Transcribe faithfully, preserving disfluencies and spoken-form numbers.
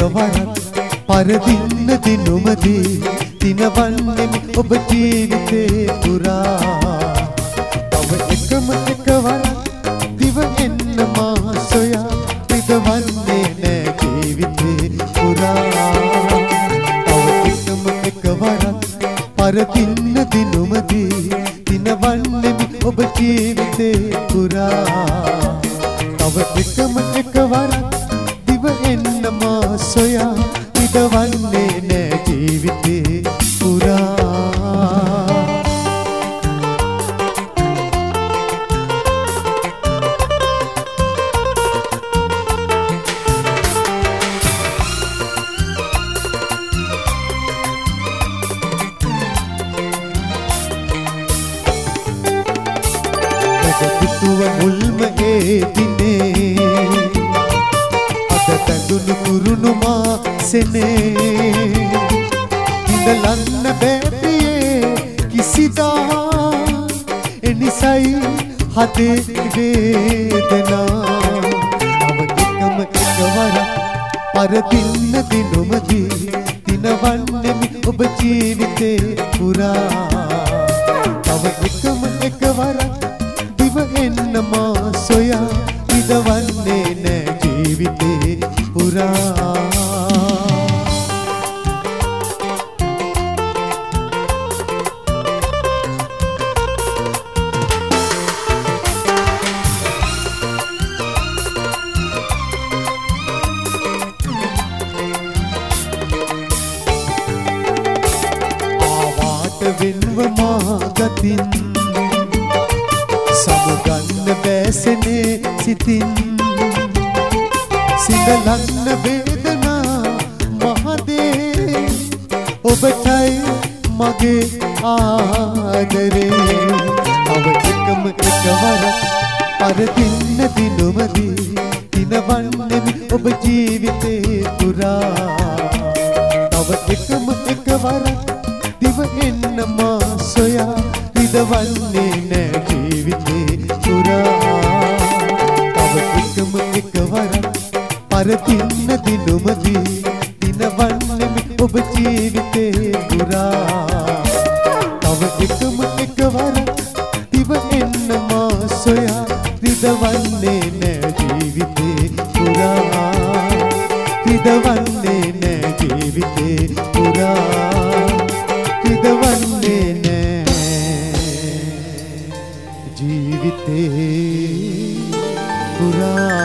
එකවරක් පරදින්න දිනුමදී දිනවන්නේ ඔබ ජීවිතේ පුරා. තව එකම එකවරක් දිව එන්න මා සොයා රිදවන්නේ නෑ ජීවිතේ පුරා. තව එකම එකවරක් පරදින්න දිනුමදී දිනවන්නේ ඔබ ජීවිතේ පුරා. තව එකම එකවරක් දිව එන්න මා සොයා රිදවන්නේ නෑ ජීවිතේ පුරා. පුතුව මුල්ම ඒ දිනේ අද තඳුණු කුරුණු මා සෙනේ ඉඳලන්න බැරියේ කිසිදා එනිසයි හදේ වේදනා. තව එකම එකවරක් පරදින්න දිනුමදී දිනවන්නේ ඔබ ජීවිතේ පුරා. තව එකම එකවරක් දිව එන්න මා සොයා රිදවන්නේ නෑ ජීවිතේ පුරා. ආවාට වෙන්ව මා ගතින් සමුගන්න බෑසනේ සිතින් සිඳලන්න වේදනා මහදේ ඔබටයි මගේ ආදරේ. තව එකම එකවරක් පරදින්න දිනුමදී දිනවන්නේ ඔබ ජීවිතේ පුරා. තව එකම එකවරක් දිව එන්න මා සොයා රිදවන්නේ නෑ ජීවිතේ පුරා. තව එකම එකවරක් පරදින්න දිනුමදී දිනවන්නේ ඔබ ජීවිතේ පුරා. තව එකම එකවරක් දිව එන්න මා සොයා රිදවන්නේ නෑ ජීවිතේ පුරා. රිදවන්නේ නෑ ජීවිතේ පුරා. රිදවන්නේ නෑ ජීවිතේ පුරා.